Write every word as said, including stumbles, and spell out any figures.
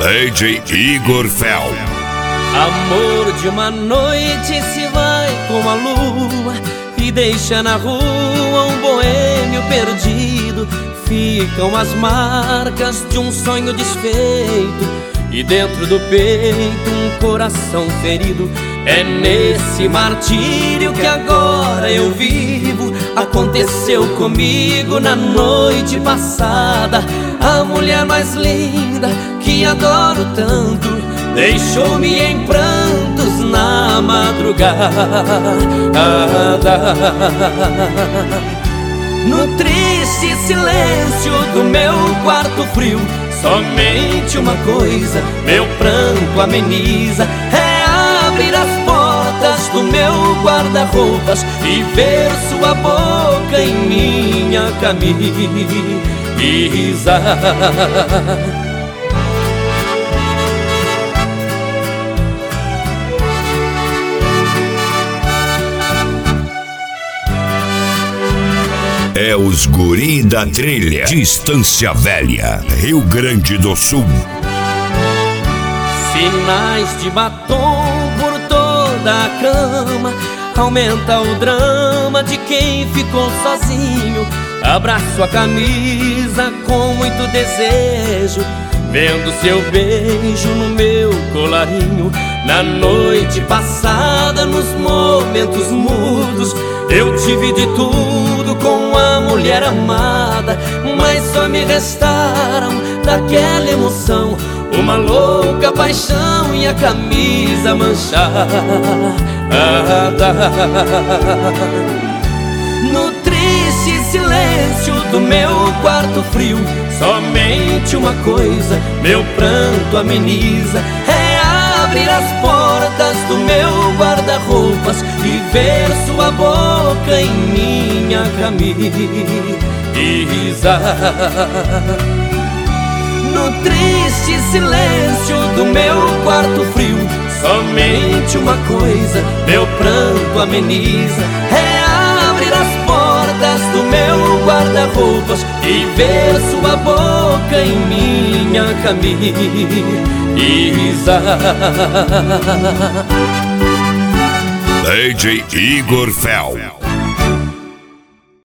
D J Igor Fel. Amor de uma noite se vai com a lua e deixa na rua um boêmio perdido. Ficam as marcas de um sonho desfeito e dentro do peito um coração ferido. É nesse martírio que agora eu vivo. Aconteceu comigo na noite passada. A mulher mais linda que adoro tanto deixou-me em prantos na madrugada. No triste silêncio do meu quarto frio, somente uma coisa meu pranto ameniza: é abrir as portas do meu guarda-roupas e ver sua boca em minha camisa. É os guri da trilha de Estância Velha, Rio Grande do Sul. Sinais de batom por toda a cama, aumenta o drama de quem ficou sozinho. Abraço a camisa com muito desejo, vendo seu beijo no meu colarinho. Na noite passada, nos momentos mudos, eu tive de tudo com a mulher amada, mas só me restaram daquela emoção uma louca paixão e a camisa manchada. No triste silêncio do meu quarto frio, somente uma coisa meu pranto ameniza: é abrir as portas do meu guarda-roupas e ver sua boca em minha camisa. No triste silêncio do meu quarto frio, somente uma coisa meu pranto ameniza: é abrir as portas do meu guarda-roupas e ver sua boca em minha camisa. D J Igor Fel.